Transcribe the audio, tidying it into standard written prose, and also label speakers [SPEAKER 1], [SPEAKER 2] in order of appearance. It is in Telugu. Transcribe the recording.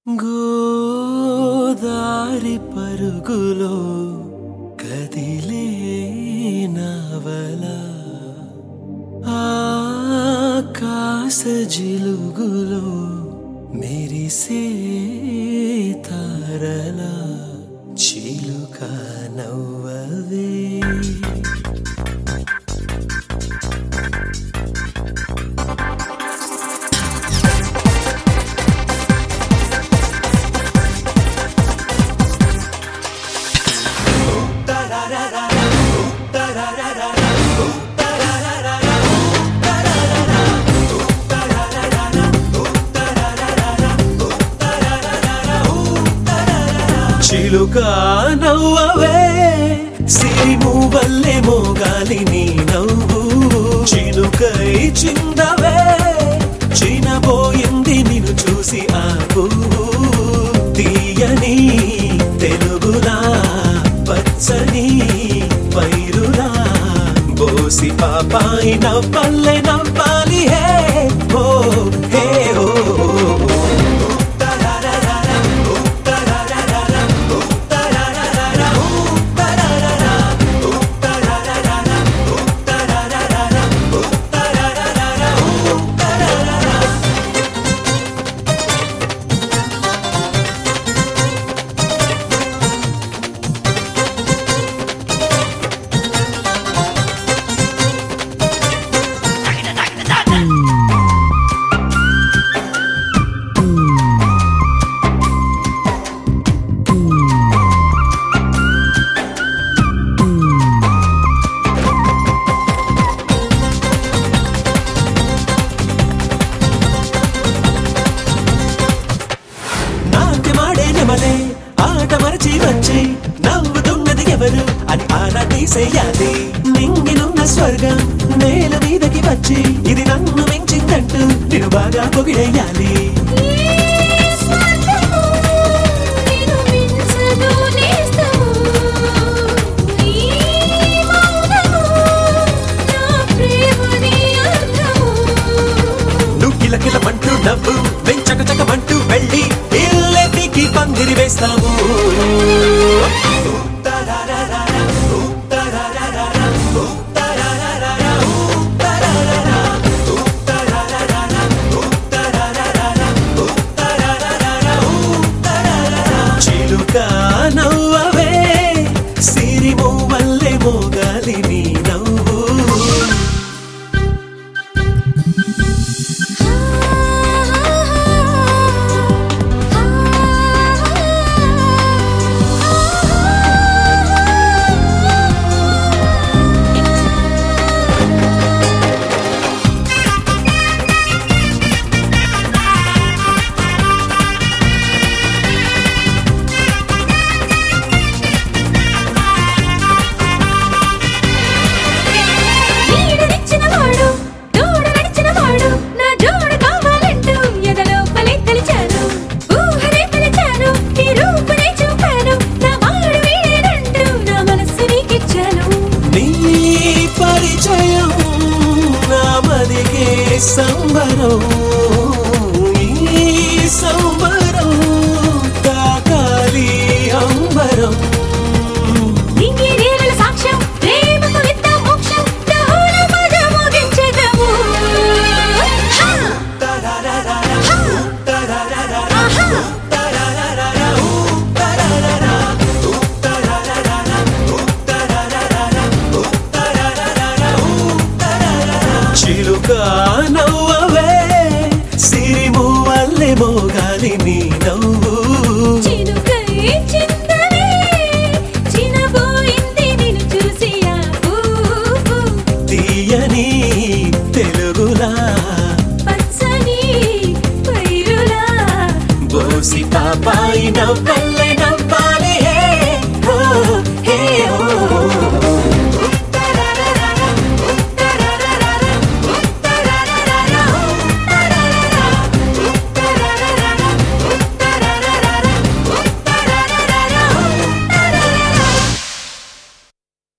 [SPEAKER 1] గోదారి పరుగులో కదిలే నవల ఆకాశ జిలుగులో మెరిసే తారల చిలుక నవ్వవే చిలుక నవ్వవే సిరిమూవల్లే మోగాలి నీ నవ్వు చిలుకై చిందవే చినబోయింది నిన్ను చూసి ఆ పువ్వు తీయని తెలుగులా పచ్చని పైరులా బోసి పాపాయి నవ్వల్లే నవ్వాలి హే ఓ హే ఓ ఆట మరచి వచ్చి నవ్వుతున్నది ఎవరు అని ఆరా తీసేయాలి నింగినున్న స్వర్గం నేల మీదకి వచ్చి ఇది నన్ను మించిందంటూ నేను బాగా పొగిడేయాలి నువ్వు కిలకిలమంటూ నవ్వు వెంచకచకమంటూ వెళ్ళి ఇల్లెటికి పందిరి వేస్తాము చిలుక నవ్వు